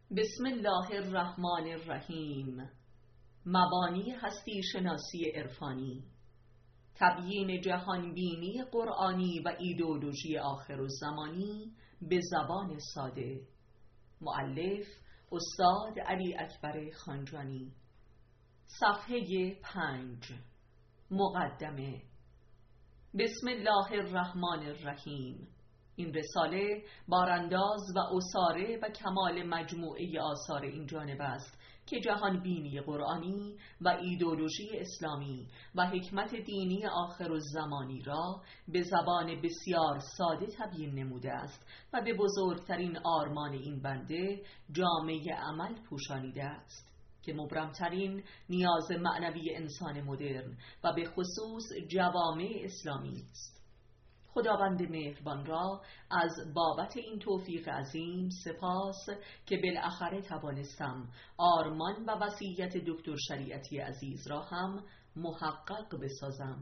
بسم الله الرحمن الرحیم. مبانی هستی شناسی عرفانی، تبیین جهانبینی قرآنی و ایدئولوژی آخرالزمانی به زبان ساده. مؤلف استاد علی اکبر خانجانی. صفحه 5. مقدمه. بسم الله الرحمن الرحیم. این رساله بارانداز و اساره و کمال مجموعه آثار این جانب است که جهان بینی قرآنی و ایدئولوژی اسلامی و حکمت دینی آخرالزمانی را به زبان بسیار ساده تبیین نموده است و به بزرگترین آرمان این بنده جامعه عمل پوشانیده است که مبرمترین نیاز معنوی انسان مدرن و به خصوص جوامع اسلامی است. خداوند مهربان را از بابت این توفیق عظیم سپاس که بالاخره توانستم آرمان و وصیت دکتر شریعتی عزیز را هم محقق بسازم.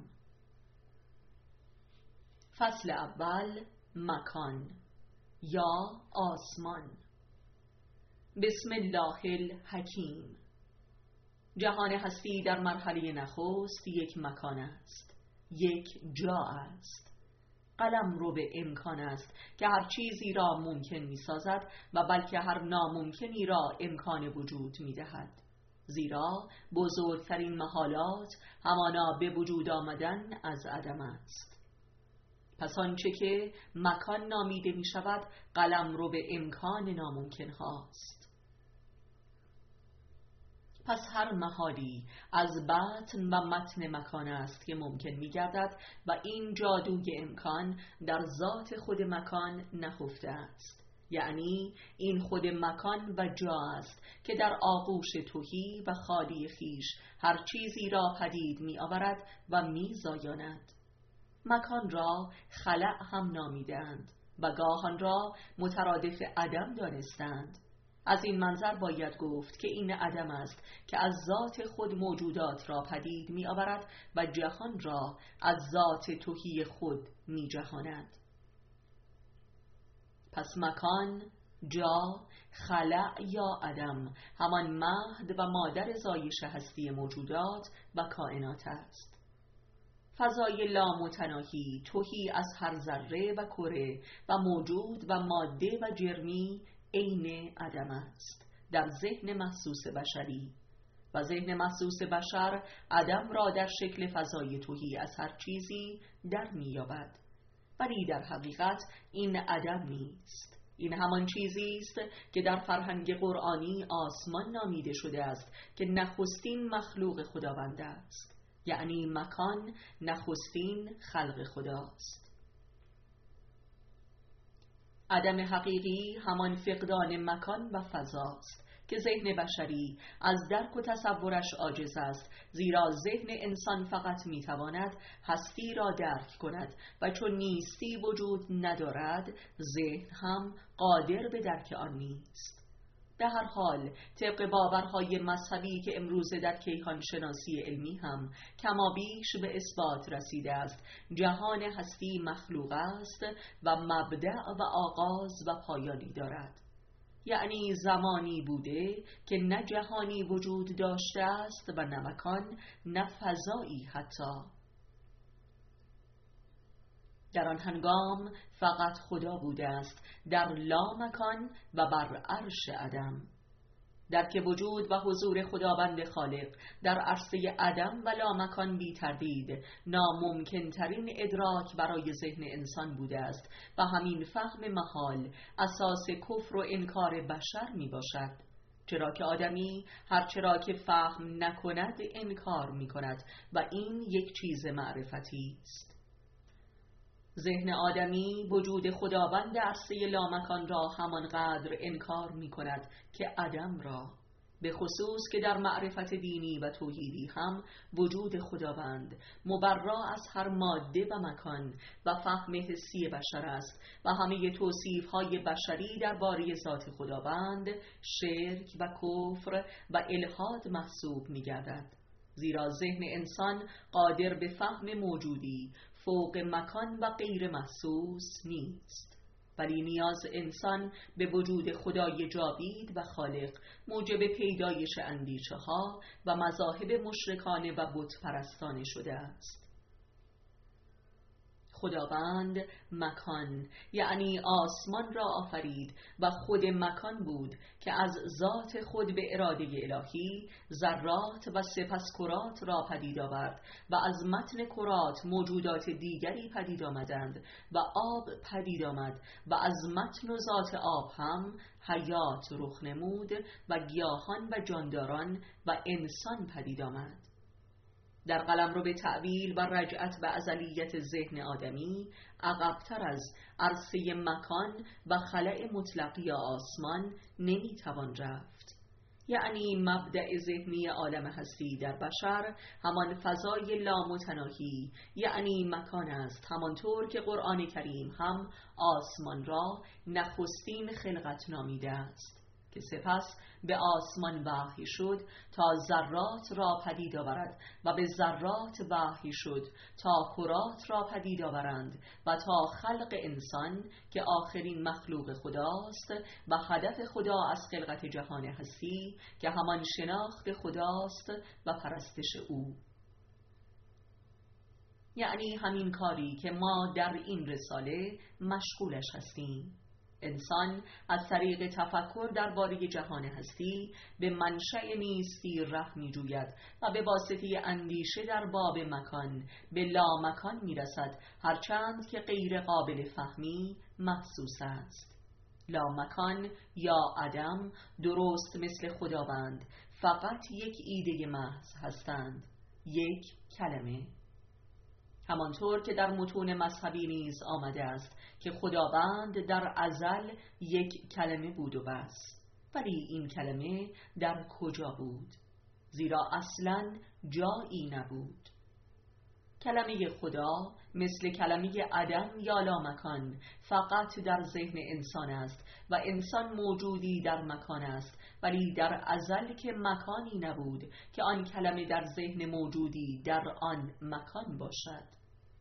فصل اول. مکان یا آسمان. بسم الله الحکیم. جهان هستی در مرحله نخست یک مکان است، یک جا است. قلمرو به امکان است که هر چیزی را ممکن می سازد و بلکه هر ناممکنی را امکان وجود می دهد، زیرا بزرگترین محالات همانا به وجود آمدن از عدم است. پس آنچه که مکان نامیده می شود قلمرو به امکان ناممکن هاست. پس هر محالی از بطن و متن مکان است که ممکن می گردد و این جادوی امکان در ذات خود مکان نهفته است، یعنی این خود مکان و جا است که در آغوش تهی و خالی خیش هر چیزی را پدید می آورد و می زایاند. مکان را خلأ هم نامیدند و گاهان را مترادف عدم دانستند. از این منظر باید گفت که این عدم است که از ذات خود موجودات را پدید می آورد و جهان را از ذات تهی خود می جهاند. پس مکان، جا، خلأ یا عدم همان مهد و مادر زایش هستی موجودات و کائنات است. فضای لامتناهی تهی از هر ذره و کره و موجود و ماده و جرمی عین عدم است در ذهن محسوس بشری، و ذهن محسوس بشر عدم را در شکل فضای تهی از هر چیزی در می‌یابد، ولی در حقیقت این عدم نیست. این همان چیزی است که در فرهنگ قرآنی آسمان نامیده شده است که نخستین مخلوق خداوند است، یعنی مکان نخستین خلق خداست. عدم حقیقی همان فقدان مکان و فضاست که ذهن بشری از درک و تصورش عاجز است، زیرا ذهن انسان فقط میتواند هستی را درک کند و چون نیستی وجود ندارد ذهن هم قادر به درک آن نیست. به هر حال طبق باورهای مذهبی که امروزه در کیهان شناسی علمی هم کمابیش به اثبات رسیده است، جهان هستی مخلوق است و مبدأ و آغاز و پایانی دارد، یعنی زمانی بوده که نه جهانی وجود داشته است و نه مکان نه فضایی حتی. در آن هنگام فقط خدا بوده است در لامکان و بر عرش عدم. درک وجود و حضور خداوند خالق در عرصه عدم و لامکان بی تردید ناممکن ترین ادراک برای ذهن انسان بوده است و همین فهم محال اساس کفر و انکار بشر می باشد، چرا که آدمی هرچرا که فهم نکند انکار می کند و این یک چیز معرفتی است. ذهن آدمی وجود خداوند عرصه لامکان را همانقدر انکار می کند که عدم را، به خصوص که در معرفت دینی و توحیدی هم وجود خداوند مبرا از هر ماده و مکان و فهم حسی بشر است و همه توصیف‌های بشری درباره ذات خداوند شرک و کفر و الحاد محسوب می‌گردد، زیرا ذهن انسان قادر به فهم موجودی فوق مکان و غیر محسوس نیست. ولی نیاز انسان به وجود خدای جاوید و خالق موجب پیدایش اندیشه ها و مذاهب مشرکانه و بت پرستانه شده است. خداوند مکان یعنی آسمان را آفرید و خود مکان بود که از ذات خود به اراده الهی ذرات و سپس کرات را پدید آورد و از متن کرات موجودات دیگری پدید آمدند و آب پدید آمد و از متن و ذات آب هم حیات رخ نمود و گیاهان و جانداران و انسان پدید آمد. در قلمرو به تأویل و رجعت به ازلیت ذهن آدمی عقب‌تر از عرصه مکان و خلأ مطلق یا آسمان نمیتوان رفت. یعنی مبدأ ذهنی عالم هستی در بشر همان فضای لامتناهی یعنی مکان است، همانطور که قرآن کریم هم آسمان را نخستین خلقت نامیده است که سپس به آسمان وحی شد تا ذرات را پدید آورد و به ذرات وحی شد تا کرات را پدید آورند و تا خلق انسان که آخرین مخلوق خداست و هدف خدا از خلقت جهان هستی که همان شناخت خداست و پرستش او. یعنی همین کاری که ما در این رساله مشغولش هستیم. انسان از طریق تفکر درباره جهان هستی به منشأ نیستی ره می جوید و به واسطه اندیشه در باب مکان به لامکان می رسد، هرچند که غیر قابل فهمی محسوس است. لامکان یا عدم درست مثل خداوند فقط یک ایده محض هستند، یک کلمه. همانطور که در متون مذهبی نیز آمده است که خداوند در ازل یک کلمه بود و بس. ولی این کلمه در کجا بود؟ زیرا اصلاً جایی نبود. کلمه خدا مثل کلمه عدم یا لامکان فقط در ذهن انسان است و انسان موجودی در مکان است، ولی در ازل که مکانی نبود که آن کلمه در ذهن موجودی در آن مکان باشد.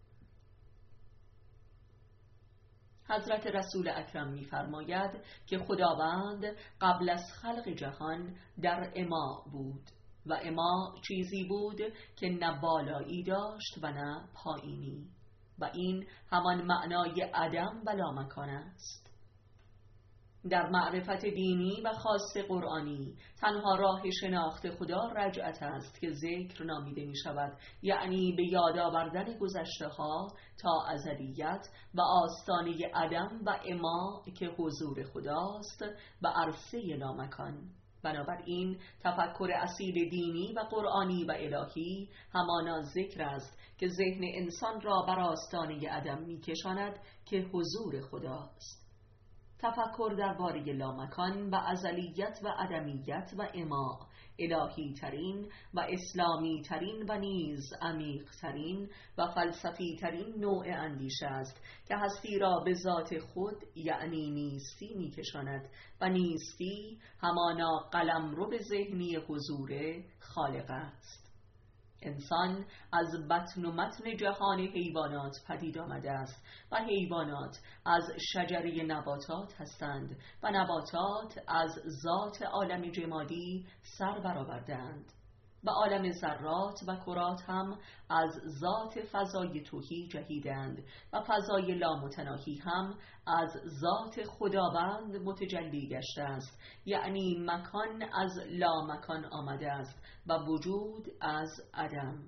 حضرت رسول اکرم می‌فرماید که خداوند قبل از خلق جهان در اما بود و اما چیزی بود که نه بالایی داشت و نه پایینی و این همان معنای عدم و لامکان است. در معرفت دینی و خاص قرآنی تنها راه شناخت خدا رجعت است که ذکر نامیده می شود، یعنی به یاد آوردن گذشته ها تا ازلیت و آستانه عدم و اما که حضور خداست و عرصه لامکان. بنابراین تفکر اصیل دینی و قرآنی و الهی همانا ذکر است که ذهن انسان را بر آستانه عدم می کشاند که حضور خداست. تفکر درباره لامکان و ازلیت و عدمیت و اما الهی ترین و اسلامی ترین و نیز عمیق ترین و فلسفی ترین نوع اندیشه است که هستی را به ذات خود یعنی نیستی می کشاند و نیستی همانا قلمرو به ذهنی حضور خالق است. انسان از بطن و متن جهان حیوانات پدید آمده است و حیوانات از شجره نباتات هستند و نباتات از ذات عالم جمادی سر برآورده‌اند و عالم ذرات و کرات هم از ذات فضای توحی جهیدند و فضای لامتناهی هم از ذات خداوند متجلی گشته است، یعنی مکان از لامکان آمده است و وجود از عدم.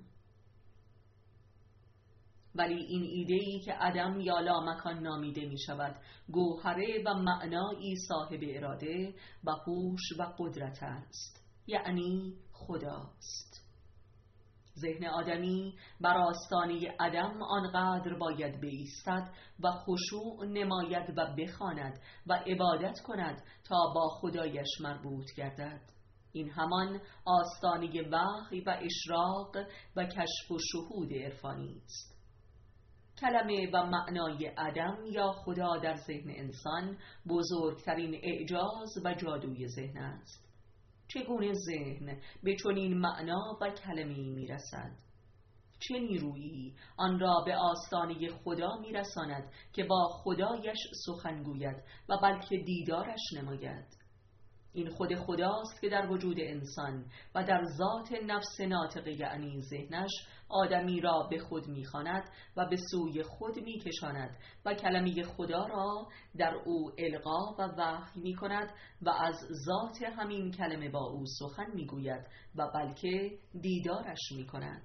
ولی این ایده‌ای که عدم یا لامکان نامیده می شود گوهره و معنایی صاحب اراده و هوش و قدرت است، یعنی خداست. ذهن آدمی بر آستانه عدم آنقدر باید بایستد و خشوع نماید و بخواند و عبادت کند تا با خدایش مربوط گردد. این همان آستانه وحی و اشراق و کشف و شهود عرفانی است. کلمه و معنای عدم یا خدا در ذهن انسان بزرگترین اعجاز و جادوی ذهن است. چگونه ذهن به چنین معنا و کلمه‌ای میرسد؟ چه نیرویی آن را به آستانه خدا می‌رساند که با خدایش سخن گوید و بلکه دیدارش نماید. این خود خداست که در وجود انسان و در ذات نفس ناطقه یعنی ذهنش آدمی را به خود می‌خواند و به سوی خود می‌کشاند و کلمه خدا را در او القا و وحی می‌کند و از ذات همین کلمه با او سخن می‌گوید و بلکه دیدارش می‌کند.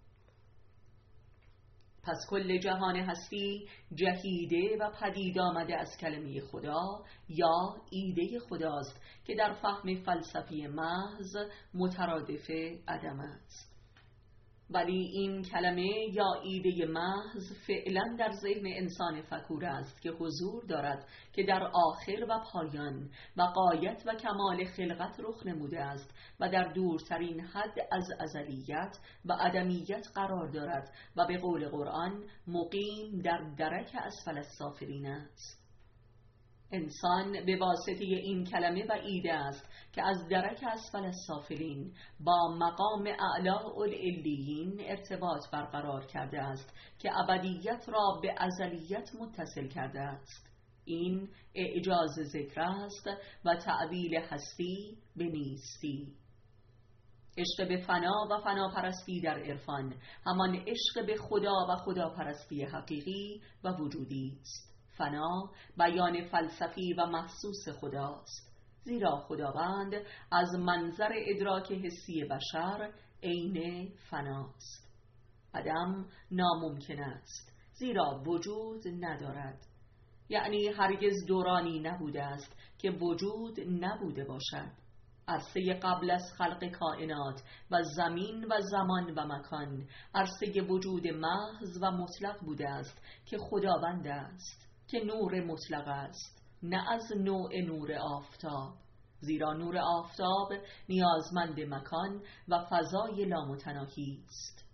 پس کل جهان هستی جهیده و پدید آمده از کلمه خدا یا ایده خداست که در فهم فلسفی محض مترادف عدم است. ولی این کلمه یا ایده محض فعلا در ذهن انسان فکور است که حضور دارد که در آخر و پایان و غایت و کمال خلقت رخ نموده است و در دورترین حد از ازلیت و عدمیت قرار دارد و به قول قرآن مقیم در درک اسفل السافلین است. انسان به واسطه این کلمه و ایده است که از درک اسفل السافلین با مقام اعلی العلیین ارتباط برقرار کرده است که ابدیت را به ازلیت متصل کرده است. این اعجاز ذکر است و تعبیل هستی به نیستی. عشق به فنا و فناپرستی در عرفان همان عشق به خدا و خداپرستی حقیقی و وجودی است. فنا بیان فلسفی و محسوس خداست، زیرا خداوند از منظر ادراک حسی بشر عین فناست. عدم ناممکن است، زیرا وجود ندارد، یعنی هرگز دورانی نبوده است که وجود نبوده باشد. عرصه قبل از خلق کائنات و زمین و زمان و مکان عرصه وجود محض و مطلق بوده است که خداوند است، که نور مطلق است، نه از نوع نور آفتاب، زیرا نور آفتاب نیازمند مکان و فضای لامتناهی است.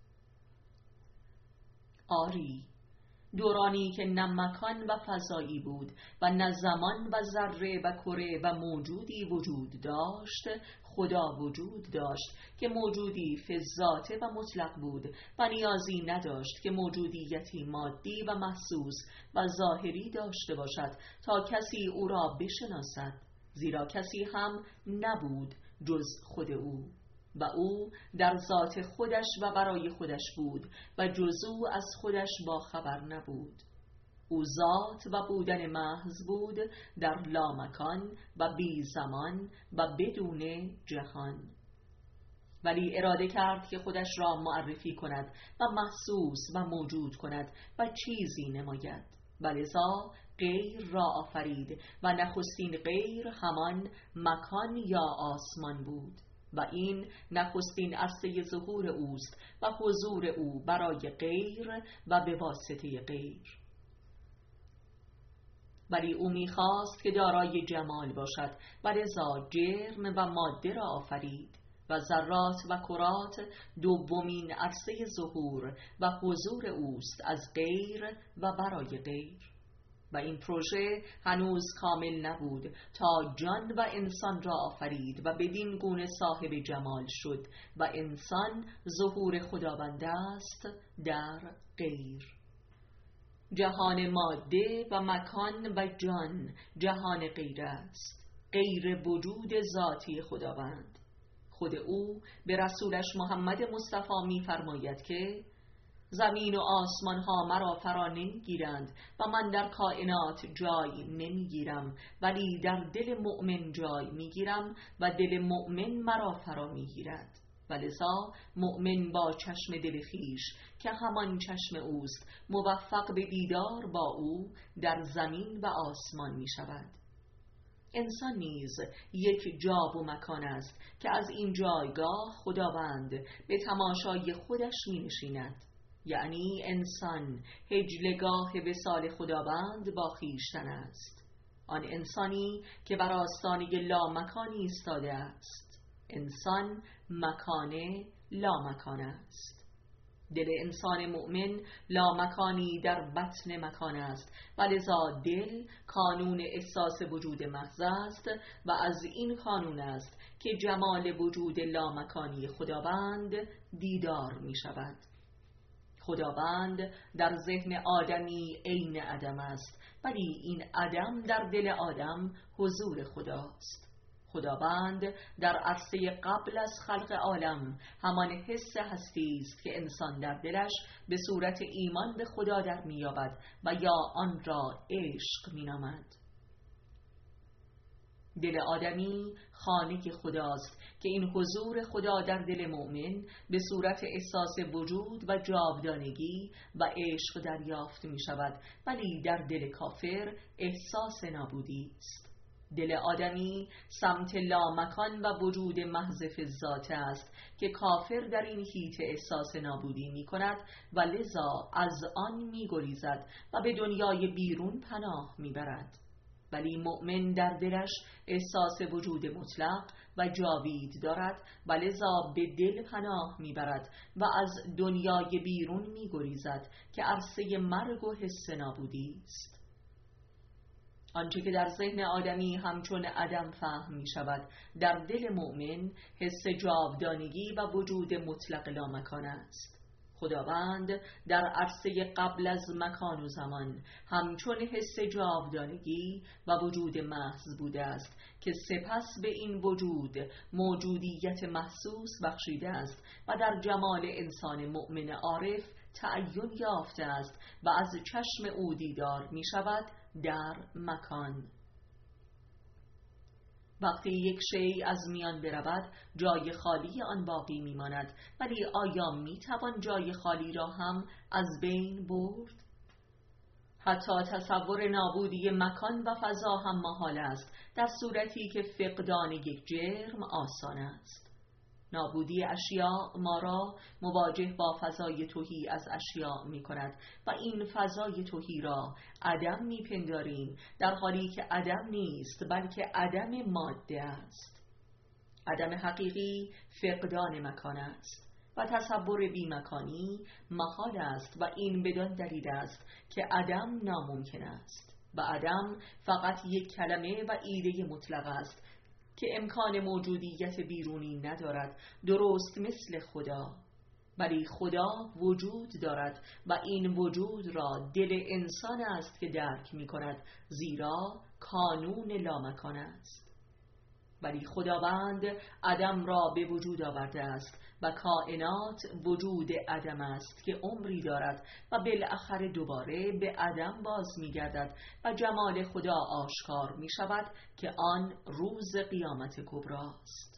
آری، دورانی که نه مکان و فضایی بود و نه زمان و ذره و کره و موجودی وجود داشت، خدا وجود داشت که موجودی فی الذات و مطلق بود و نیازی نداشت که موجودیتی مادی و محسوس و ظاهری داشته باشد تا کسی او را بشناسد، زیرا کسی هم نبود جز خود او و او در ذات خودش و برای خودش بود و جز او از خودش با خبر نبود. او ذات و بودن محض بود در لامکان و بی زمان و بدون جهان. ولی اراده کرد که خودش را معرفی کند و محسوس و موجود کند و چیزی نماید، ولذا غیر را آفرید و نخستین غیر همان مکان یا آسمان بود و این نخستین عرصه ظهور اوست و حضور او برای غیر و به واسطه غیر. ولی او می‌خواست که دارای جمال باشد و لذا جرم و ماده را آفرید و ذرات و کرات دومین عرصه ظهور و حضور اوست از غیر و برای غیر. و این پروژه هنوز کامل نبود تا جان و انسان را آفرید و بدین گونه صاحب جمال شد و انسان ظهور خداوند است در غیر. جهان ماده و مکان و جان جهان غیر است، غیر وجود ذاتی خداوند. خود او به رسولش محمد مصطفی می‌فرماید که زمین و آسمان ها مرا فرا نمیگیرند و من در کائنات جای نمیگیرم، ولی در دل مؤمن جای میگیرم و دل مؤمن مرا فرا میگیرد. ولذا مؤمن با چشم دل خویش که همان چشم اوست موفق به دیدار با او در زمین و آسمان می شود. انسان نیز یک جا و مکان است که از این جایگاه خداوند به تماشای خودش می نشیند، یعنی انسان هجلگاه وصال خداوند با خویشتن است. آن انسانی که بر آستانه لامکانی ایستاده است. انسان مکان لامکان است. دل انسان مؤمن لامکانی در بطن مکان است و لذا دل کانون احساس وجود محض است و از این کانون است که جمال وجود لامکانی خداوند دیدار می شود. خداوند در ذهن آدمی عین عدم است، ولی این عدم در دل آدم حضور خداست. خداوند در عرصه قبل از خلق عالم همان حس هستی است که انسان در دلش به صورت ایمان به خدا در می‌یابد و یا آن را عشق می‌نامد. دل آدمی خانه خداست که این حضور خدا در دل مؤمن به صورت احساس وجود و جاودانگی و عشق دریافت می شود، ولی در دل کافر احساس نابودی است. دل آدمی سمت لامکان و وجود محض ذات است که کافر در این حیطه احساس نابودی می کند و لذا از آن می گریزد و به دنیای بیرون پناه می برد. ولی مؤمن در دلش احساس وجود مطلق و جاوید دارد و لذا به دل پناه میبرد و از دنیای بیرون میگریزد که عرصه مرگ و حس نابودی است. آنچه که در ذهن آدمی همچون عدم فهم می شود، در دل مؤمن حس جاودانگی و وجود مطلق لامکان است. خداوند در عرصه قبل از مکان و زمان همچون حس جاودانگی و وجود محض بوده است که سپس به این وجود موجودیت محسوس بخشیده است و در جمال انسان مؤمن عارف تعین یافته است و از چشم او دیدار می شود در مکان. وقتی یک شیء از میان برود جای خالی آن باقی میماند، ولی آیا میتوان جای خالی را هم از بین برد؟ حتی تصور نابودی مکان و فضا هم محال است، در صورتی که فقدان یک جرم آسان است. نابودی اشیاء ما را مواجه با فضای تهی از اشیاء می کند و این فضای تهی را عدم می پنداریم، در حالی که عدم نیست بلکه عدم ماده است. عدم حقیقی فقدان مکان است و تصور بی مکانی محال است و این بدان دلیل است که عدم ناممکن است و عدم فقط یک کلمه و ایده مطلق است که امکان موجودیت بیرونی ندارد، درست مثل خدا. ولی خدا وجود دارد و این وجود را دل انسان است که درک می کند، زیرا کانون لامکان است. ولی خداوند عدم را به وجود آورده است و کائنات وجود عدم است که عمری دارد و بالاخره دوباره به عدم باز می گردد و جمال خدا آشکار می شود که آن روز قیامت کبری است.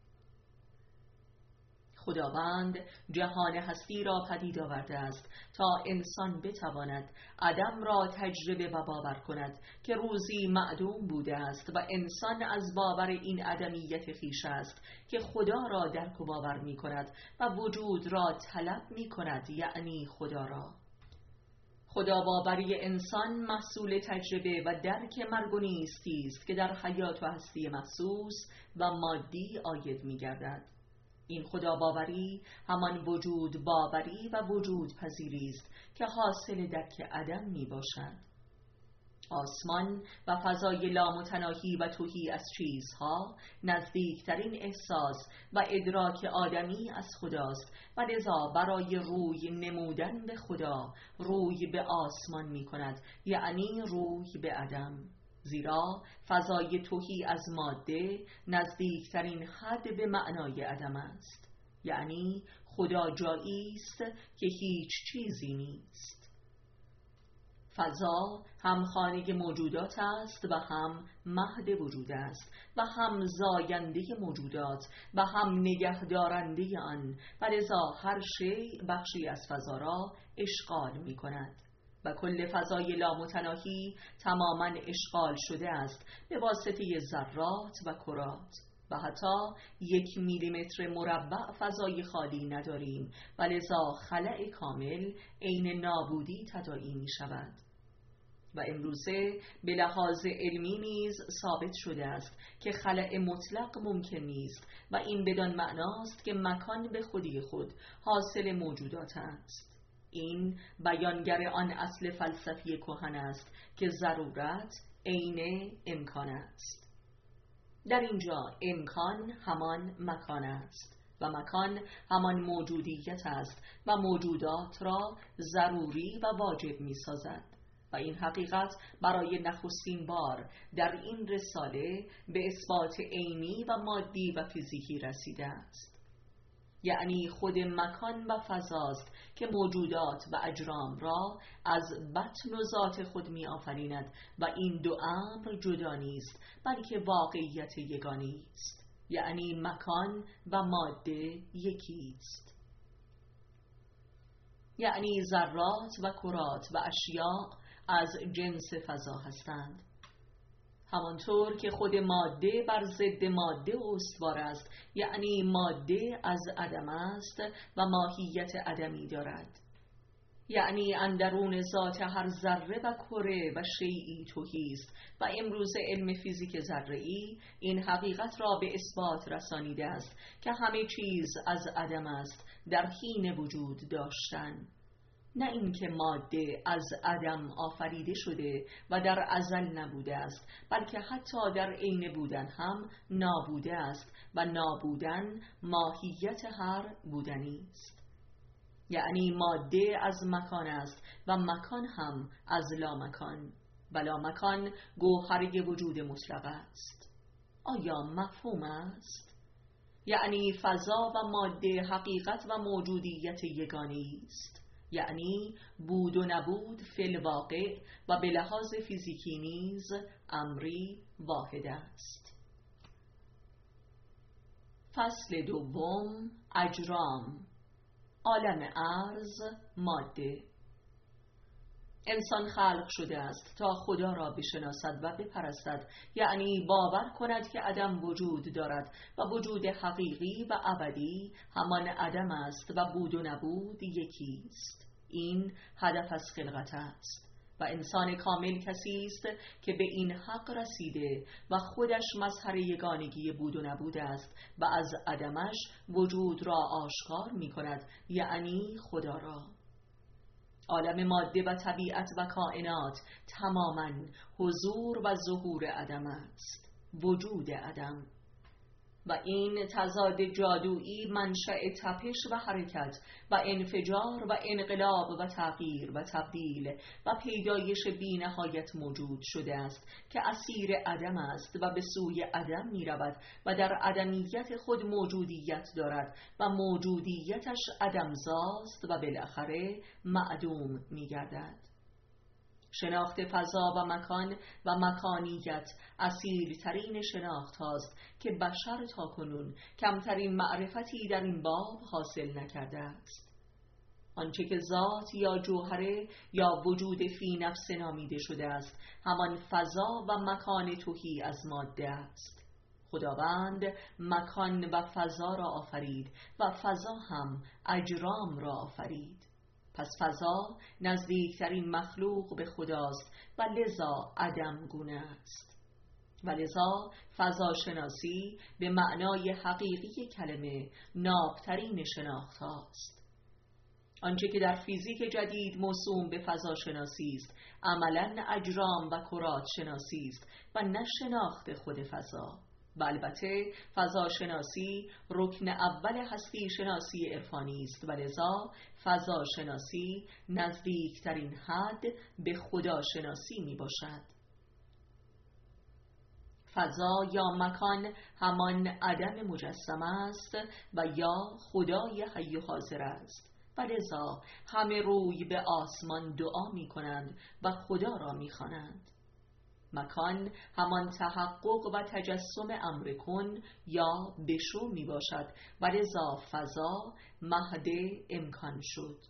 خداوند جهان هستی را پدید آورده است تا انسان بتواند عدم را تجربه و باور کند که روزی معدوم بوده است و انسان از باور این عدمیت خویش است که خدا را درک و باور می کند و وجود را طلب می کند، یعنی خدا را. خدا باوری انسان محصول تجربه و درک مرگ و نیستی است که در حیات و هستی محسوس و مادی عاید می گردد. این خدا باوری همان وجود باوری و وجود پذیری است که حاصل درک عدم می باشد. آسمان و فضای لامتناهی و تهی از چیزها نزدیکترین احساس و ادراک آدمی از خداست و لذا برای روی نمودن به خدا روی به آسمان می کند، یعنی روی به عدم. زیرا فضای تهی از ماده نزدیکترین حد به معنای عدم است، یعنی خدا جایی است که هیچ چیزی نیست. فضا هم خانه موجودات است و هم مهد وجود است و هم زاینده موجودات و هم نگهدارنده آن و لذا هر شیء بخشی از فضا را اشغال می کند و کل فضای لامتناهی تماما اشغال شده است به واسطه ذرات و کرات و حتی 1 میلیمتر مربع فضای خالی نداریم و لذا خلأ کامل عین نابودی تداعی می شود. و امروزه به لحاظ علمی نیز ثابت شده است که خلأ مطلق ممکن نیست و این بدان معناست که مکان به خودی خود حاصل موجودات است. این بیانگر آن اصل فلسفی کهن است که ضرورت عین امکان است. در اینجا امکان همان مکان است و مکان همان موجودیت است و موجودات را ضروری و واجب می سازد و این حقیقت برای نخستین بار در این رساله به اثبات عینی و مادی و فیزیکی رسیده است. یعنی خود مکان و فضاست که موجودات و اجرام را از بطن و ذات خود می آفریند و این دو امر جدا نیست بلکه واقعیت یگانی است. یعنی مکان و ماده یکی است. یعنی ذرات و کرات و اشیاء از جنس فضا هستند، همانطور که خود ماده بر ضد ماده استوار است. یعنی ماده از عدم است و ماهیت عدمی دارد. یعنی اندرون ذات هر ذره و کره و شیئی تهی است و امروز علم فیزیک ذره‌ای این حقیقت را به اثبات رسانیده است که همه چیز از عدم است در حین وجود داشتن، نه اینکه ماده از عدم آفریده شده و در ازل نبوده است، بلکه حتی در عین بودن هم نابوده است و نابودن ماهیت هر بودنی است. یعنی ماده از مکان است و مکان هم از لامکان و لامکان گوهره وجود مطلق است. آیا مفهوم است؟ یعنی فضا و ماده حقیقت و موجودیت یگانه است. یعنی بود و نبود فی الواقع و به لحاظ فیزیکی نیز امری واحد است. فصل دوم، اجرام، عالم ارض، ماده. انسان خلق شده است تا خدا را بشناسد و بپرستد، یعنی باور کند که عدم وجود دارد و وجود حقیقی و ابدی همان عدم است و بود و نبود یکی است. این هدف از خلقت است و انسان کامل کسی است که به این حق رسیده و خودش مظهر یگانگی بود و نبود است و از عدمش وجود را آشکار می کند، یعنی خدا را. عالم ماده و طبیعت و کائنات تماماً حضور و ظهور عدم است، وجود عدم، و این تضاد جادویی منشأ تپش و حرکت و انفجار و انقلاب و تغییر و تبدیل و پیدایش بی نهایت موجود شده است که اسیر عدم است و به سوی عدم می رود و در عدمیت خود موجودیت دارد و موجودیتش عدمزاست و بالاخره معدوم می گردد. شناخت فضا و مکان و مکانیت اصیل‌ترین شناخت هاست که بشر تاکنون کمترین معرفتی در این باب حاصل نکرده است. آنچه که ذات یا جوهره یا وجود فی نفس نامیده شده است همان فضا و مکان تهی از ماده است. خداوند مکان و فضا را آفرید و فضا هم اجرام را آفرید. پس فضا نزدیکترین مخلوق به خداست و لذا عدم گونه است و لذا فضا شناسی به معنای حقیقی کلمه نابترین شناخت هاست. آنچه که در فیزیک جدید موسوم به فضا شناسی است عملاً اجرام و کرات شناسی است و نه شناخت خود فضا. و البته فضا شناسی رکن اول هستی شناسی عرفانی است و لذا فضا شناسی نزدیکترین حد به خدا شناسی می باشد. فضا یا مکان همان عدم مجسم است و یا خدای حی و حاضر است و لذا همه روی به آسمان دعا می کنند و خدا را می خوانند. مکان همان تحقق و تجسم امر کن یا بشو می باشد و لذا فضا مهد امکان شد.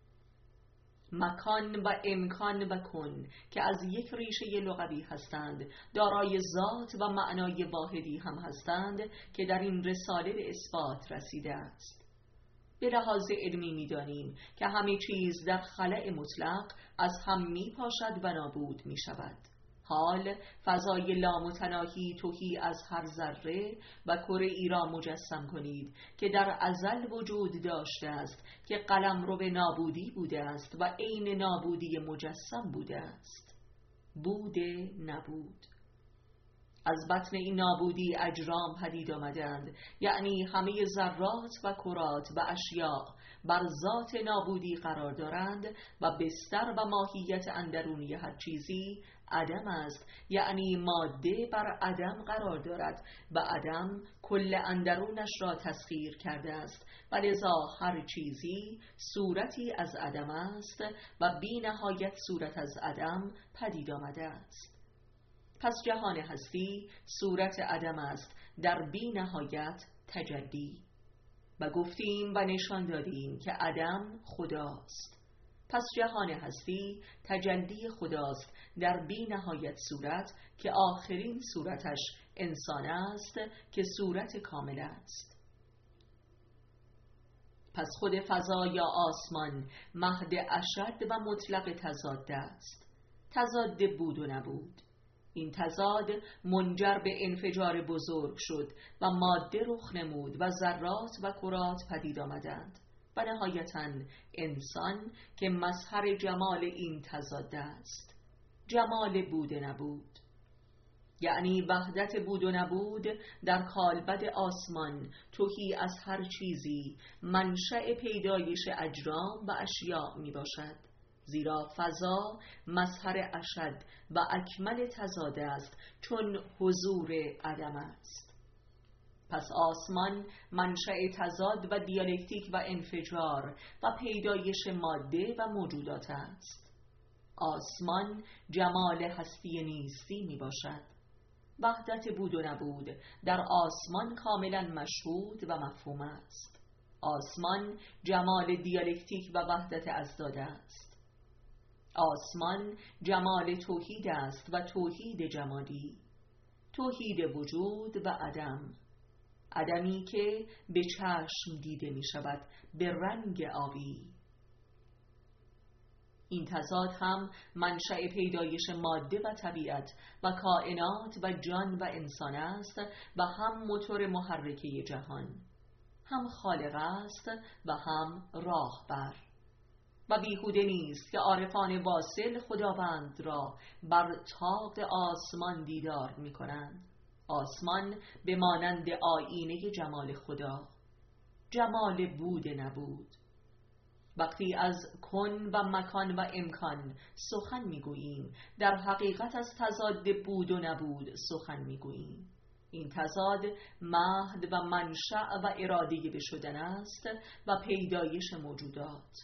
مکان و امکان و کن که از یک ریشه لغوی هستند دارای ذات و معنای واحدی هم هستند که در این رساله به اثبات رسیده است. به لحاظ علمی می دانیم که همه چیز در خلأ مطلق از هم می پاشد و نابود می شود. حال فضای لامتناهی تهی از هر ذره و کره ای را مجسم کنید که در ازل وجود داشته است، که قلمرو نابودی بوده است و عین نابودی مجسم بوده است. بوده نبود. از بطن این نابودی اجرام پدید آمدند، یعنی همه ذرات و کرات و اشیاء بر ذات نابودی قرار دارند و بستر و ماهیت اندرونی هر چیزی عدم است، یعنی ماده بر عدم قرار دارد و عدم کل اندرونش را تسخیر کرده است و لذا هر چیزی صورتی از عدم است و بی نهایت صورت از عدم پدید آمده است. پس جهان هستی صورت عدم است در بی نهایت تجلی و گفتیم و نشان دادیم که عدم خداست. پس جهان هستی تجلی خداست در بی نهایت صورت که آخرین صورتش انسان است که صورت کامل است. پس خود فضا یا آسمان مهد اشد و مطلق تضاد است، تضاد بود و نبود. این تضاد منجر به انفجار بزرگ شد و ماده رخ نمود و ذرات و کرات پدید آمدند و نهایتاً انسان که مظهر جمال این تضاد است، جمال بود نبود، یعنی وحدت بود و نبود در کالبد آسمان تهی از هر چیزی منشأ پیدایش اجرام و اشیاء می باشد، زیرا فضا مظهر اشد و اکمل تضاد است چون حضور عدم است. پس آسمان منشأ تضاد و دیالکتیک و انفجار و پیدایش ماده و موجودات است. آسمان جمال هستی نیستی می باشد. وحدت بود و نبود در آسمان کاملا مشهود و مفهوم است. آسمان جمال دیالکتیک و وحدت ازداد است. آسمان جمال توحید است و توحید جمالی، توحید وجود و عدم، عدمی که به چشم دیده می شود به رنگ آبی. این تضاد هم منشأ پیدایش ماده و طبیعت و کائنات و جان و انسان است و هم موتور محرکه جهان، هم خالق است و هم راهبر. و بیهوده نیست که عارفان واصل خداوند را بر طاق آسمان دیدار می کنند. آسمان به مانند آیینه جمال خدا، جمال بود نبود. وقتی از کن و مکان و امکان سخن میگوییم در حقیقت از تضاد بود و نبود سخن میگوییم. این تضاد مهد و منشأ و اراده به شدن است و پیدایش موجودات.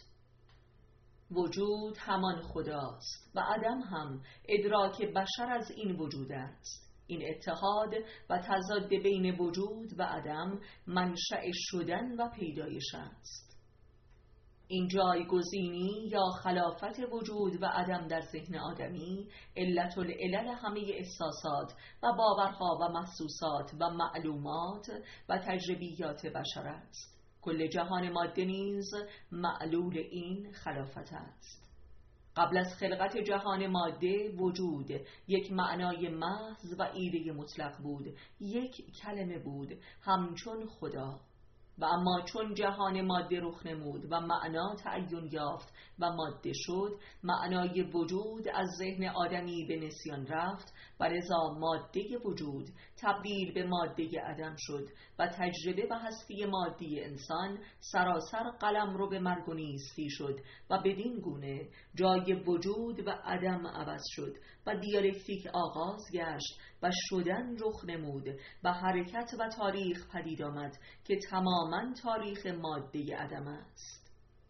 وجود همان خداست و عدم هم ادراک بشر از این وجود است. این اتحاد و تضاد بین وجود و عدم منشأ شدن و پیدایش است. این جایگزینی یا خلافت وجود و عدم در ذهن آدمی علت العلل همه احساسات و باورها و محسوسات و معلومات و تجربیات بشر است. کل جهان ماده نیز معلول این خلافت است. قبل از خلقت جهان ماده وجود یک معنای محض و ایده مطلق بود، یک کلمه بود همچون خدا. و اما چون جهان ماده رخ نمود و معنا تعین یافت و ماده شد، معنای وجود از ذهن آدمی به نسیان رفت و لذا ماده وجود تبدیل به ماده عدم شد و تجربه و هستی مادی انسان سراسر قلمرو به مرگ و نیستی شد و بدین گونه جای وجود و عدم عوض شد و دیالکتیک آغاز گشت و شدن رخ نمود و حرکت و تاریخ پدید آمد که تماما تاریخ ماده عدم است.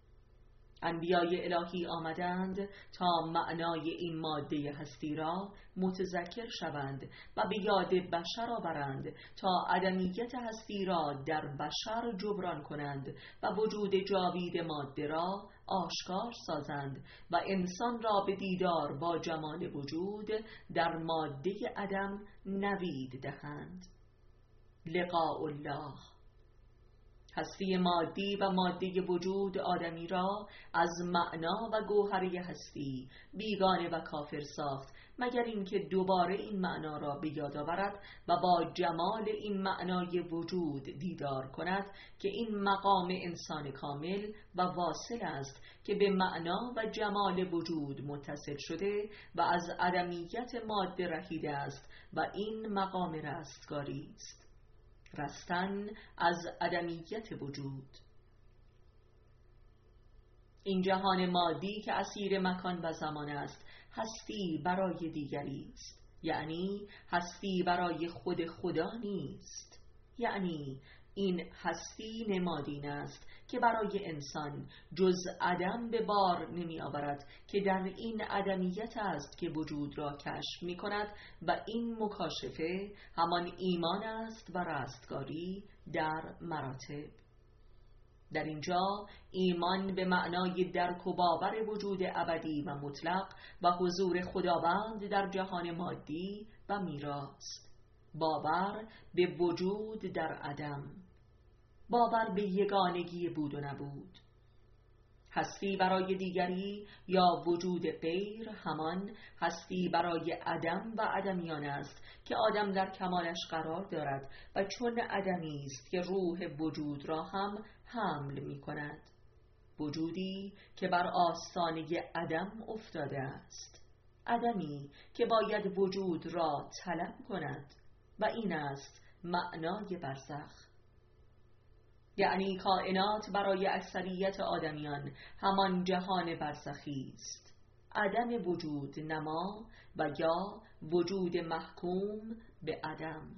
انبیای الهی آمدند تا معنای این ماده هستی را متذکر شوند و به یاد بشر آورند تا عدمیت هستی را در بشر جبران کنند و وجود جاوید ماده را آشکار سازند و انسان را به دیدار با جمال وجود در ماده عدم نوید دهند. لقاء الله. هستی مادی و ماده وجود آدمی را از معنا و گوهره هستی بیگانه و کافر ساخت، مگر اینکه دوباره این معنا را به یاد آورد و با جمال این معنای وجود دیدار کند که این مقام انسان کامل و واصل است که به معنا و جمال وجود متصل شده و از عدمیت ماده رهیده است و این مقام رستگاری است، رستن از عدمیت وجود. این جهان مادی که اسیر مکان و زمان است، هستی برای دیگری است، یعنی هستی برای خود خدا نیست. یعنی این هستی نمادین است که برای انسان جز عدم به بار نمی آورد که در این عدمیت است که وجود را کشف می کند و این مکاشفه همان ایمان است و رستگاری در مراتب. در اینجا ایمان به معنای درک و باور وجود ابدی و مطلق و حضور خداوند در جهان مادی و میراث، باور به وجود در عدم، باور به یگانگی بود و نبود. هستی برای دیگری یا وجود غیر همان هستی برای عدم و عدمیان است که آدم در کمالش قرار دارد و چون عدمی است که روح وجود را هم حمل می کند، وجودی که بر آستانه عدم افتاده است، عدمی که باید وجود را طلب کند و این است معنای برزخ. یعنی کائنات برای اکثریت آدمیان همان جهان برزخی است، عدم وجود نما و یا وجود محکوم به عدم.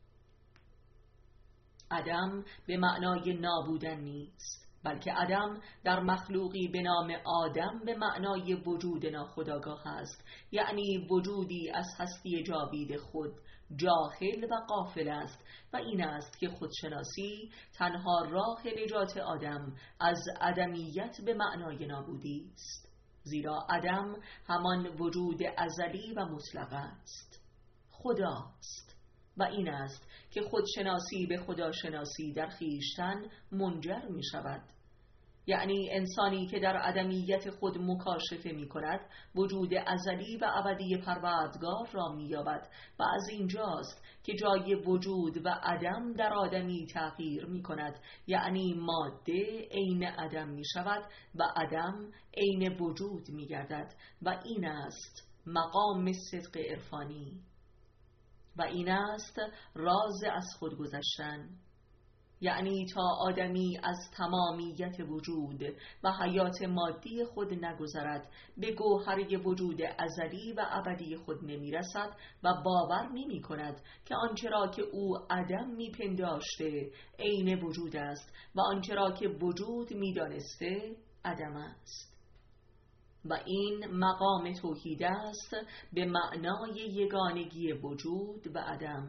عدم به معنای نابودن نیست، بلکه عدم در مخلوقی به نام آدم به معنای وجود ناخودآگاه است، یعنی وجودی از هستی جاوید خود جاهل و غافل است و این است که خودشناسی تنها راه نجات آدم از عدمیت به معنای نابودی است، زیرا عدم همان وجود ازلی و مطلق است، خداست و این است که خودشناسی به خداشناسی در خویشتن منجر می شود. یعنی انسانی که در عدمیت خود مکاشفه می کند وجود ازلی و ابدی پروردگار را می یابد و از اینجاست که جای وجود و عدم در آدمی تغییر می کند، یعنی ماده عین عدم می شود و عدم عین وجود می گردد و این است مقام صدق عرفانی و این است راز از خود گذشتن. یعنی تا آدمی از تمامیت وجود و حیات مادی خود نگذرد به گوهره وجود ازلی و ابدی خود نمی رسد و باور نمی کند که آنچه را که او عدم می پنداشته عین وجود است و آنچه را که وجود می دانسته عدم است. و این مقام توحید است به معنای یگانگی وجود و عدم.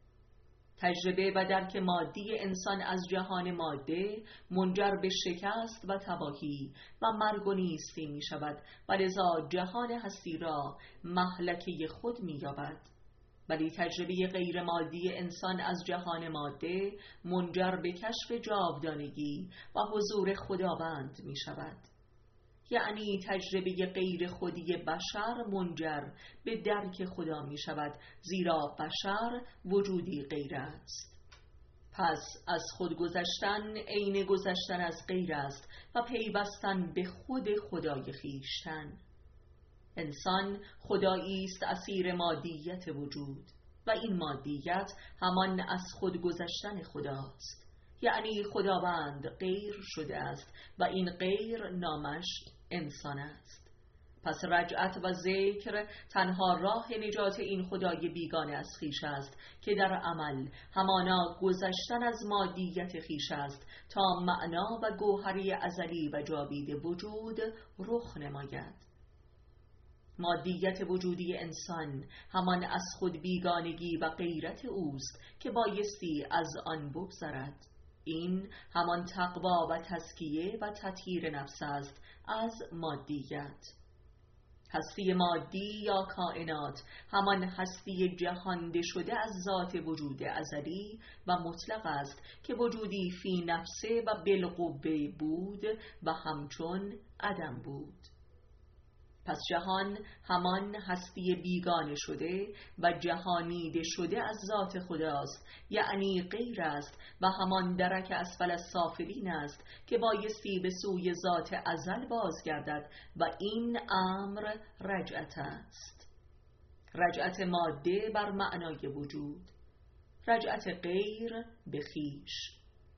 تجربه و درک مادی انسان از جهان ماده منجر به شکست و تباهی و مرگ و نیستی می شود و لذا جهان هستی را مهلکه خود می یابد. ولی تجربه غیر مادی انسان از جهان ماده منجر به کشف جاودانگی و حضور خداوند می شود. یعنی تجربه غیر خودی بشر منجر به درک خدا می شود، زیرا بشر وجودی غیر است. پس از خود گذشتن عین گذشتن از غیر است و پیوستن به خود خدای خویشتن. انسان خدایی است اسیر مادیت وجود و این مادیت همان از خود گذشتن خداست، یعنی خداوند غیر شده است و این غیر نامش انسان است. پس رجعت و ذکر تنها راه نجات این خدای بیگانه از خویش است که در عمل همانا گذشتن از مادیت خویش است تا معنا و گوهری ازلی و جاوید وجود رخ نماید. مادیت وجودی انسان همان از خود بیگانگی و غیرت اوست که بایستی از آن بگذرد. این همان تقوا و تزکیه و تطهیر نفس است از مادیت. هستی مادی یا کائنات همان هستی جهانده شده از ذات وجود ازلی و مطلق است که وجودی فی نفسه و بالقوه بود و همچون عدم بود. پس جهان همان هستی بیگانه شده و جهانیده شده از ذات خداست، یعنی غیر است و همان درک اسفل السافلین است که بایستی به سوی ذات ازل بازگردد و این امر رجعت است. رجعت ماده بر معنای وجود، رجعت غیر به خویش.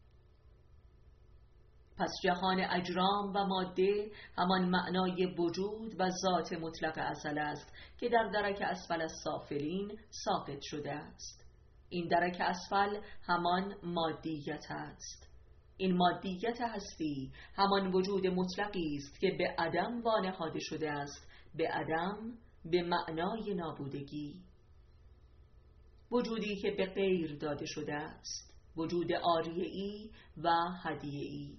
پس جهان اجرام و ماده همان معنای وجود و ذات مطلق ازل است که در درک اسفل السافلین ساقط شده است. این درک اسفل همان مادیت است. این مادیت هستی همان وجود مطلقی است که به عدم وانهاده شده است، به عدم به معنای نابودگی. وجودی که به غیر داده شده است، وجود عاریه‌ای و هدیه‌ای.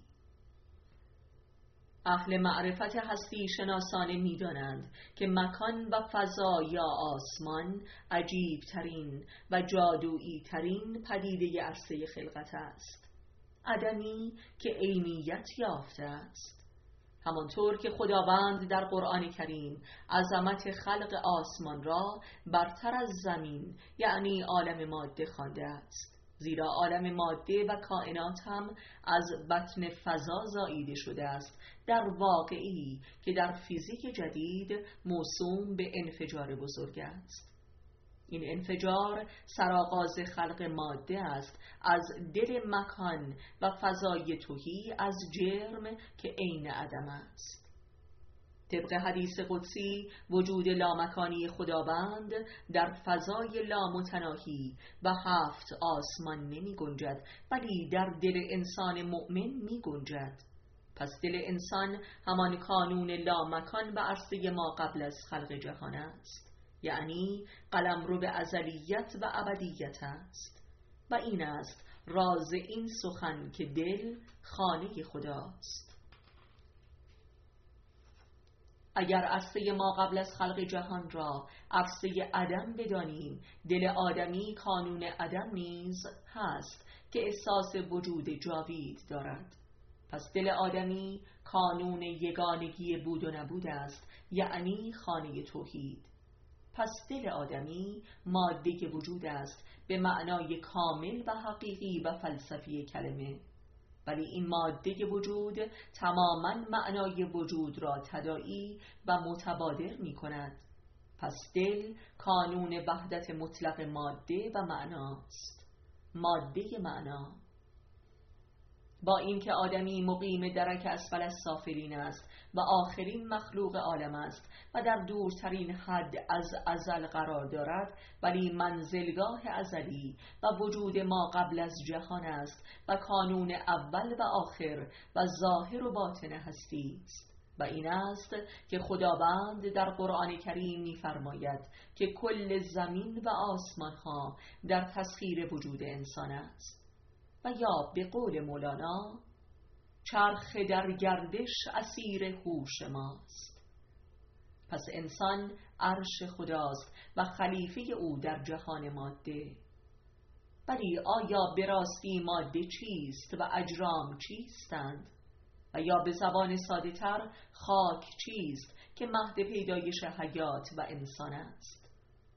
اهل معرفت هستی شناسانه می دانند که مکان و فضا یا آسمان عجیب ترین و جادویی ترین پدیده عرصه خلقت است، عدمی که عینیت یافته است. همانطور که خداوند در قرآن کریم عظمت خلق آسمان را برتر از زمین یعنی عالم ماده خوانده است، زیرا عالم ماده و کائنات هم از بطن فضا زاییده شده است، در واقعی که در فیزیک جدید موسوم به انفجار بزرگ است. این انفجار سرآغاز خلق ماده است، از دل مکان و فضای تهی، از جرم که عین عدم است. طبق حدیث قدسی وجود لامکانی خداوند در فضای لامتناهی و 7 آسمان نمی گنجد، ولی در دل انسان مؤمن می گنجد. پس دل انسان همان کانون لامکان و عرصه ما قبل از خلق جهان است، یعنی قلمرو به ازلیت و ابدیت است. و این است راز این سخن که دل خانه خداست. اگر عرصه ما قبل از خلق جهان را عرصه عدم بدانیم، دل آدمی کانون عدم نیز هست که احساس وجود جاوید دارد. پس دل آدمی کانون یگانگی بود و نبود است، یعنی خانه توحید. پس دل آدمی ماده وجود است به معنای کامل و حقیقی و فلسفی کلمه، ولی این ماده وجود تماما معنای وجود را تداعی و متبادر می کند. پس دل کانون وحدت مطلق ماده و معناست، ماده معنا. با اینکه آدمی مقیم درک اسفل السافلین است و آخرین مخلوق عالم است و در دورترین حد از ازل قرار دارد، ولی منزلگاه ازلی و وجود ما قبل از جهان است و کانون اول و آخر و ظاهر و باطن هستی است. و این است که خداوند در قرآن کریم می‌فرماید که کل زمین و آسمان ها در تسخیر وجود انسان است. و یا به قول مولانا چرخ در گردش اسیر هوش ماست. پس انسان عرش خداست و خلیفه او در جهان ماده. ولی آیا به راستی ماده چیست و اجرام چیستند؟ و یا به زبان ساده تر خاک چیست که مهد پیدایش حیات و انسان است؟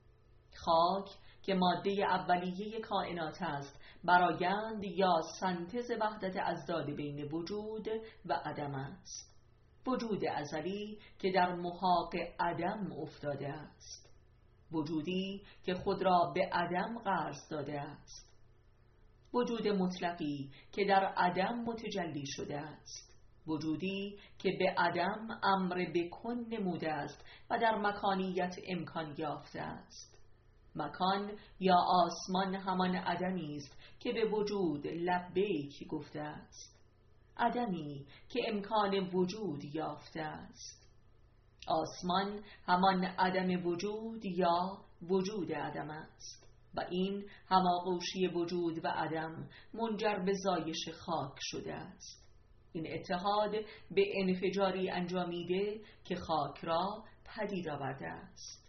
خاک که ماده اولیه کائنات است، برآیند یا سنتز وحدت ازداد بین وجود و عدم است. وجود ازلی که در محاق عدم افتاده است، وجودی که خود را به عدم قرض داده است، وجود مطلقی که در عدم متجلی شده است، وجودی که به عدم امر بکن نموده است و در مکانیت امکان یافته است. مکان یا آسمان همان عدمی است که به وجود لبیک گفته است، عدمی که امکان وجود یافته است. آسمان همان عدم وجود یا وجود عدم است و این هماغوشی وجود و عدم منجر به زایش خاک شده است. این اتحاد به انفجاری انجامیده که خاک را پدید آورده است.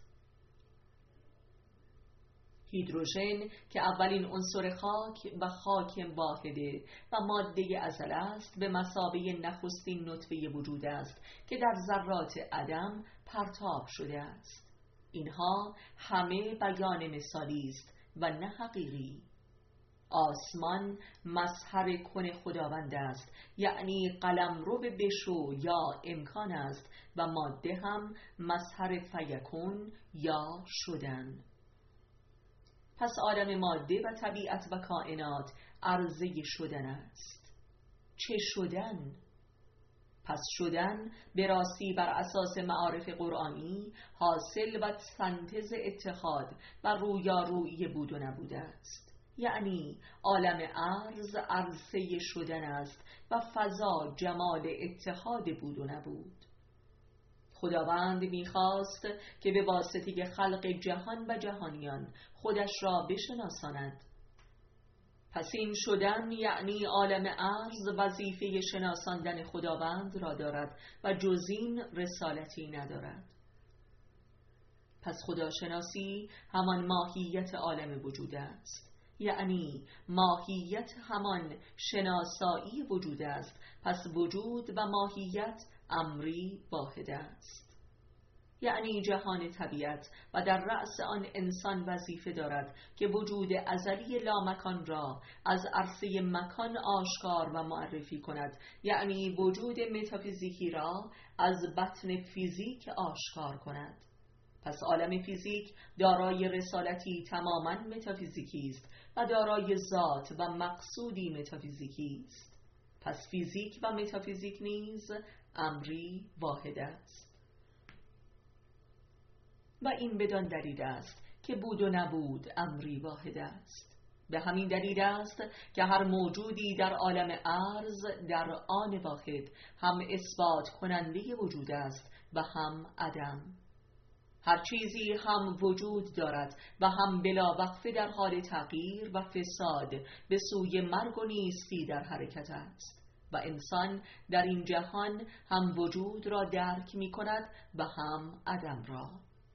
هیدروژن که اولین عنصر خاک و خاک واحده و ماده ازل است، به مثابه نخستین نطفه وجود است که در ذرات عدم پرتاب شده است. اینها همه بیان مثالی است و نه حقیقی. آسمان مظهر کن خداوند است، یعنی قلمرو بشو یا امکان است، و ماده هم مظهر فیکون یا شدن. پس عالم ماده و طبیعت و کائنات عرضه شدن است. چه شدن؟ پس شدن به راستی بر اساس معارف قرآنی حاصل و سنتز اتحاد و رویارویی بود و نبوده است. یعنی عالم عرض عرصه شدن است و فضا جمال اتحاد بود و نبود. خداوند می‌خواست که به واسطه خلق جهان و جهانیان خودش را بشناساند. پس این شدن یعنی عالم عرض وظیفه شناساندن خداوند را دارد و جز این رسالتی ندارد. پس خداشناسی همان ماهیت عالم وجود است، یعنی ماهیت همان شناسایی وجود است. پس وجود و ماهیت امری واحد است، یعنی جهان طبیعت، و در رأس آن انسان وظیفه دارد که وجود ازلی لامکان را از عرصه مکان آشکار و معرفی کند، یعنی وجود متافیزیکی را از بطن فیزیک آشکار کند. پس عالم فیزیک دارای رسالتی تماما متافیزیکی است و دارای ذات و مقصودی متافیزیکی است. پس فیزیک و متافیزیک نیز امری واحد است. و این بدان دلیل است که بود و نبود امری واحد است. به همین دلیل است که هر موجودی در عالم عرض در آن واحد هم اثبات کننده وجود است و هم عدم. هر چیزی هم وجود دارد و هم بلا وقفه در حال تغییر و فساد به سوی مرگ و نیستی در حرکت است. و انسان در این جهان هم وجود را درک می کند و هم عدم را.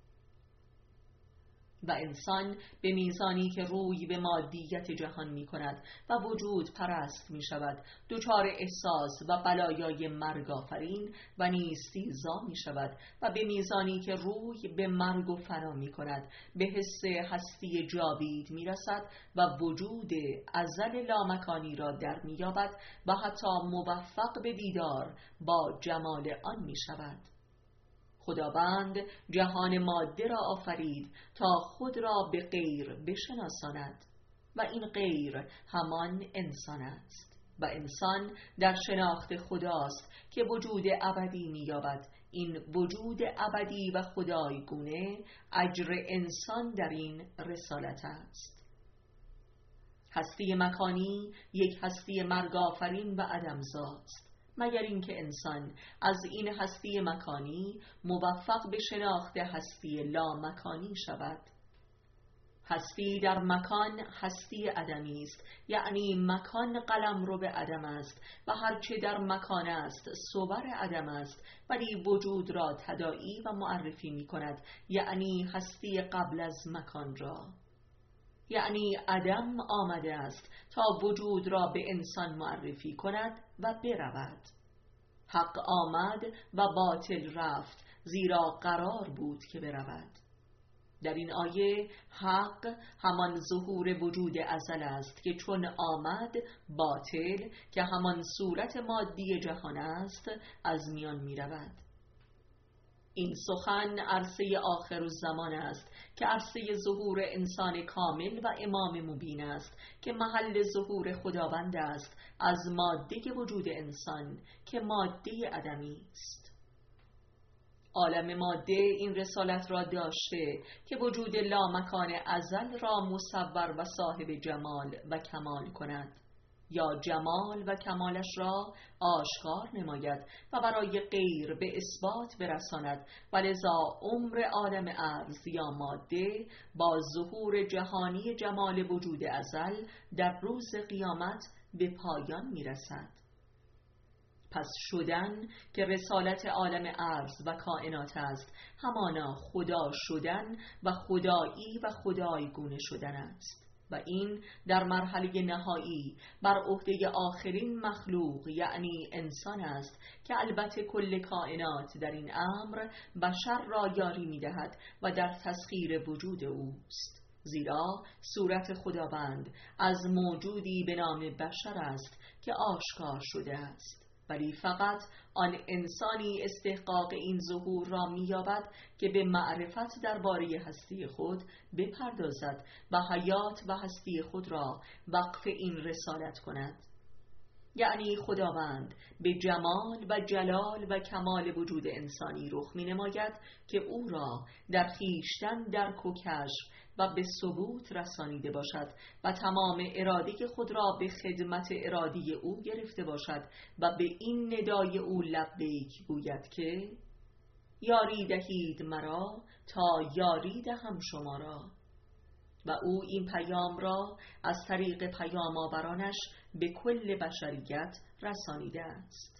و انسان به میزانی که روی به مادیت جهان می کند و وجود پرست می شود، دچار احساس و بلایای مرگ آفرین و نیستی زا می شود، و به میزانی که روی به مرگ و فنا می کند، به حس هستی جاوید می رسد و وجود ازل لامکانی را در می یابد و حتی موفق به دیدار با جمال آن می شود. خداوند جهان ماده را آفرید تا خود را به غیر بشناساند و این غیر همان انسان است و انسان در شناخت خداست که وجود ابدی می‌یابد. این وجود ابدی و خدایگونه اجر انسان در این رسالت است. هستی مکانی یک هستی مرگ آفرین و عدمزاست، مگر اینکه انسان از این هستی مکانی موفق به شناخت هستی لامکانی شود. هستی در مکان هستی عدمی است، یعنی مکان قلمرو به عدم است و هرچه در مکان است صور عدم است، ولی وجود را تداعی و معرفی می کند، یعنی هستی قبل از مکان را. یعنی عدم آمده است تا وجود را به انسان معرفی کند و برود. حق آمد و باطل رفت، زیرا قرار بود که برود. در این آیه حق همان ظهور وجود ازل است که چون آمد، باطل که همان صورت مادی جهان است از میان می رود. این سخن عرصه آخر الزمان است که عرصه ظهور انسان کامل و امام مبین است که محل ظهور خداوند است از ماده وجود انسان که ماده عدمی است. عالم ماده این رسالت را داشته که وجود لامکان ازل را مصور و صاحب جمال و کمال کند، یا جمال و کمالش را آشکار نماید و برای غیر به اثبات برساند، و لذا عمر عالم عرض یا ماده با ظهور جهانی جمال وجود ازل در روز قیامت به پایان می رسد. پس شدن که رسالت عالم ارض و کائنات است، همانا خدا شدن و خدایی و خدایگونه شدن است. و این در مرحله نهایی بر عهده آخرین مخلوق یعنی انسان است که البته کل کائنات در این امر بشر را یاری می‌دهد و در تسخیر وجود اوست، زیرا صورت خداوند از موجودی به نام بشر است که آشکار شده است، ولی فقط آن انسانی استحقاق این ظهور را می‌یابد که به معرفت درباره هستی خود بپردازد و حیات و هستی خود را وقف این رسالت کند. یعنی خداوند به جمال و جلال و کمال وجود انسانی رخ می‌نماید که او را در خویشتن درک و کشف و به ثبوت رسانیده باشد و تمام اراده خود را به خدمت اراده او گرفته باشد و به این ندای او لبیک گوید که یاری دهید مرا تا یاری دهم شما را. و او این پیام را از طریق پیام آورانش به کل بشریت رسانیده است.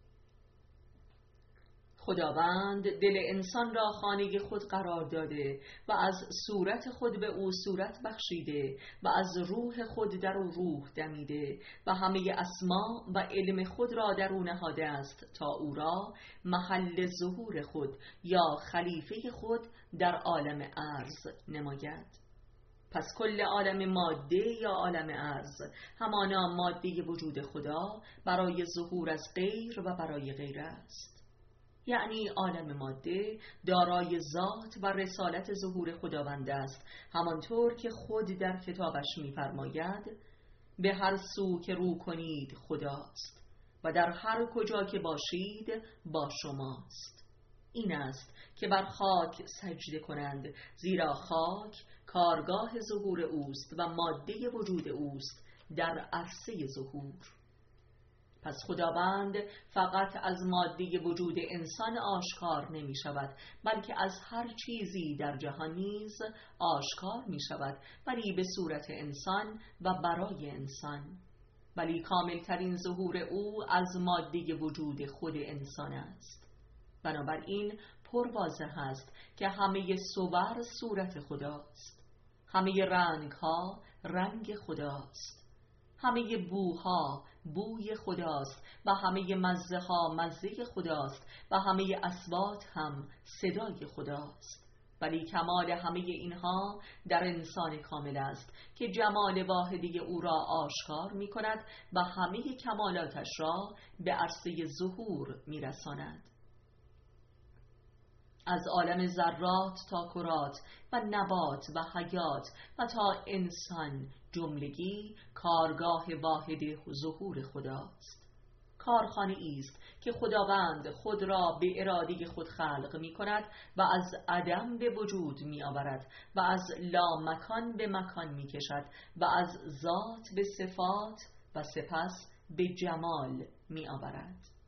خداوند دل انسان را خانه خود قرار داده و از صورت خود به او صورت بخشیده و از روح خود در او روح دمیده و همه اسما و علم خود را در او نهاده است تا او را محل ظهور خود یا خلیفه خود در عالم ارض نماید. پس کل عالم ماده یا عالم ارض همانا ماده وجود خدا برای ظهور از غیر و برای غیر است. یعنی عالم ماده دارای ذات و رسالت ظهور خداوند است، همانطور که خود در کتابش می‌فرماید به هر سو که رو کنید خداست و در هر کجا که باشید با شماست. این است که بر خاک سجده کنند، زیرا خاک کارگاه ظهور اوست و ماده وجود اوست در عرصه ظهور. پس خداوند فقط از ماده وجود انسان آشکار نمی شود، بلکه از هر چیزی در جهان نیز آشکار می شود، ولی به صورت انسان و برای انسان. ولی کاملترین ظهور او از ماده وجود خود انسان است. بنابراین پر واضح است که همه صور صورت خداست، همه رنگ ها رنگ خداست، همه بوها بوی خداست و همه مزه ها مزه خداست و همه اصوات هم صدای خداست. ولی کمال همه اینها در انسان کامل است که جمال واحدی او را آشکار می کند و همه کمالاتش را به عرصه ظهور می رساند. از عالم ذرات تا کرات و نبات و حیات و تا انسان جملگی کارگاه واحد ظهور خداست. کارخانه است که خداوند خود را به اراده خود خلق می کند و از عدم به وجود می آورد و از لا مکان به مکان می کشد و از ذات به صفات و سپس به جمال می آورد.